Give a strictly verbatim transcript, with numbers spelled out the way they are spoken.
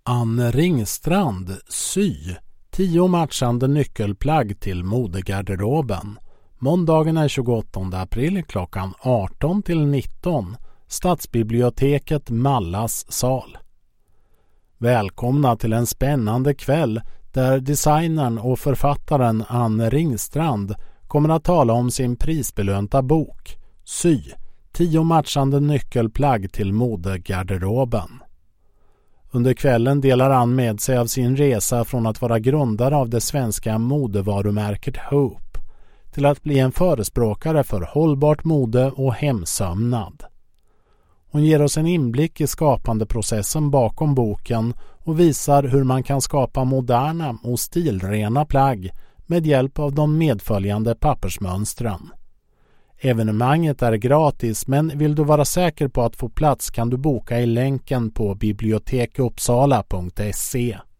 Anne Ringstrand, sy. Tio matchande nyckelplagg till modegarderoben. Måndagen är tjugoåttonde april klockan arton till nitton. Stadsbiblioteket Mallas sal. Välkomna till en spännande kväll där designern och författaren Anne Ringstrand kommer att tala om sin prisbelönta bok Sy. Tio matchande nyckelplagg till modegarderoben. Under kvällen delar Ann med sig av sin resa från att vara grundare av det svenska modevarumärket Hope till att bli en förespråkare för hållbart mode och hemsömnad. Hon ger oss en inblick i skapandeprocessen bakom boken och visar hur man kan skapa moderna och stilrena plagg med hjälp av de medföljande pappersmönstren. Evenemanget är gratis, men vill du vara säker på att få plats kan du boka i länken på bibliotekuppsala punkt se.